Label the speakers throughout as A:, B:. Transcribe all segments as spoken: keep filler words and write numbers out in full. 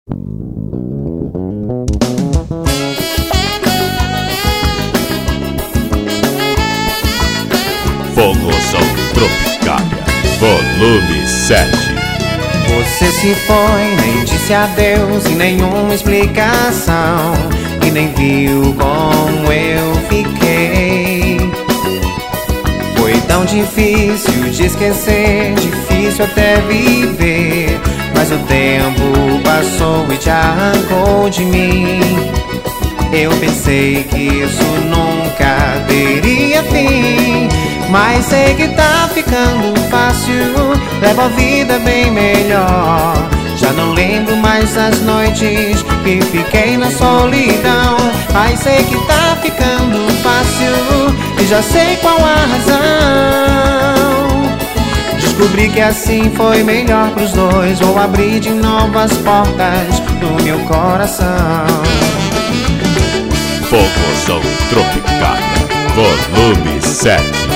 A: Fogozão Tropicália, volume sete.
B: Você se foi, nem disse adeus e nenhuma explicação, e nem viu como eu fiquei. Foi tão difícil de esquecer, difícil até viver, mas o tempo passou e te arrancou de mim. Eu pensei que isso nunca teria fim, mas sei que tá ficando fácil, levo a vida bem melhor. Já não lembro mais as noites que fiquei na solidão, mas sei que tá ficando fácil e já sei qual a razão. Descobri que assim foi melhor pros dois, vou abrir de novas portas do meu coração.
A: Fogozão Tropicália, volume sete.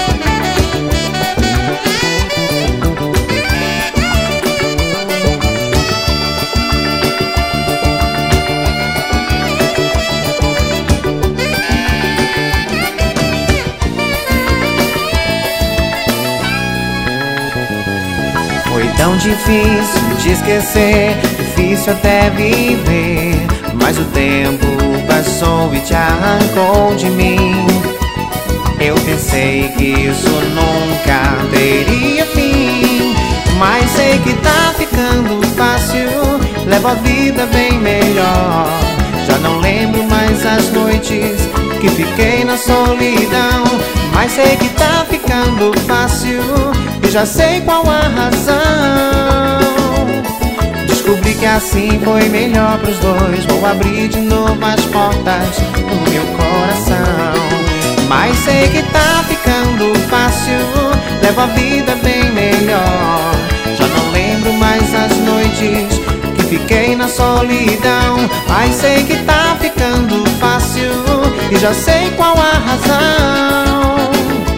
B: Foi tão difícil de esquecer, difícil até viver, mas o tempo passou e te arrancou de mim. Eu pensei que isso nunca teria fim, mas sei que tá ficando fácil, levo a vida bem melhor. Já não lembro mais as noites que fiquei na solidão, mas sei que tá ficando fácil e já sei qual a razão. Descobri que assim foi melhor pros dois, vou abrir de novo as portas do meu coração. Mas sei que tá ficando fácil, levo a vida bem melhor. Já não lembro mais as noites que fiquei na solidão, mas sei que tá ficando fácil e já sei qual a razão.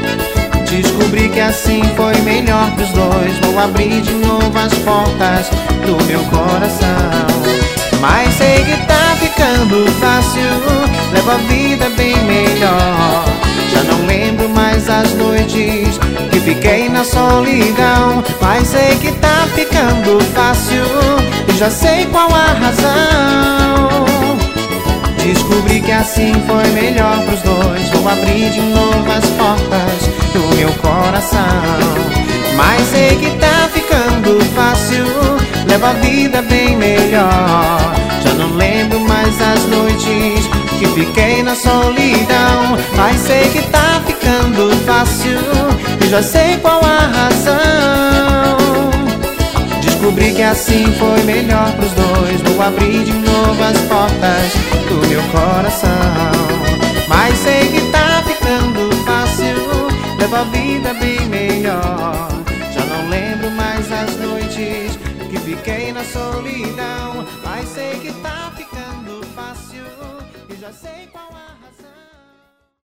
B: Descobri que assim foi melhor pros dois, vou abrir de novo as portas do meu coração. Mas sei que tá ficando fácil, levo a vida bem melhor. Já não lembro mais as noites que fiquei na solidão, mas sei que tá ficando fácil e já sei qual a razão. Descobri que assim foi melhor pros dois, vou abrir de novo as portas do meu coração. Mas sei que tá ficando fácil, levo a vida bem melhor. Já não lembro mais as noites que fiquei na solidão, mas sei que tá ficando fácil e já sei qual a razão. Descobri que assim foi melhor pros dois, vou abrir de novo as portas do meu coração. Mas sei que tá ficando fácil, levo a vida bem melhor. Já não lembro mais as noites que fiquei na solidão, mas sei que tá ficando fácil e já sei qual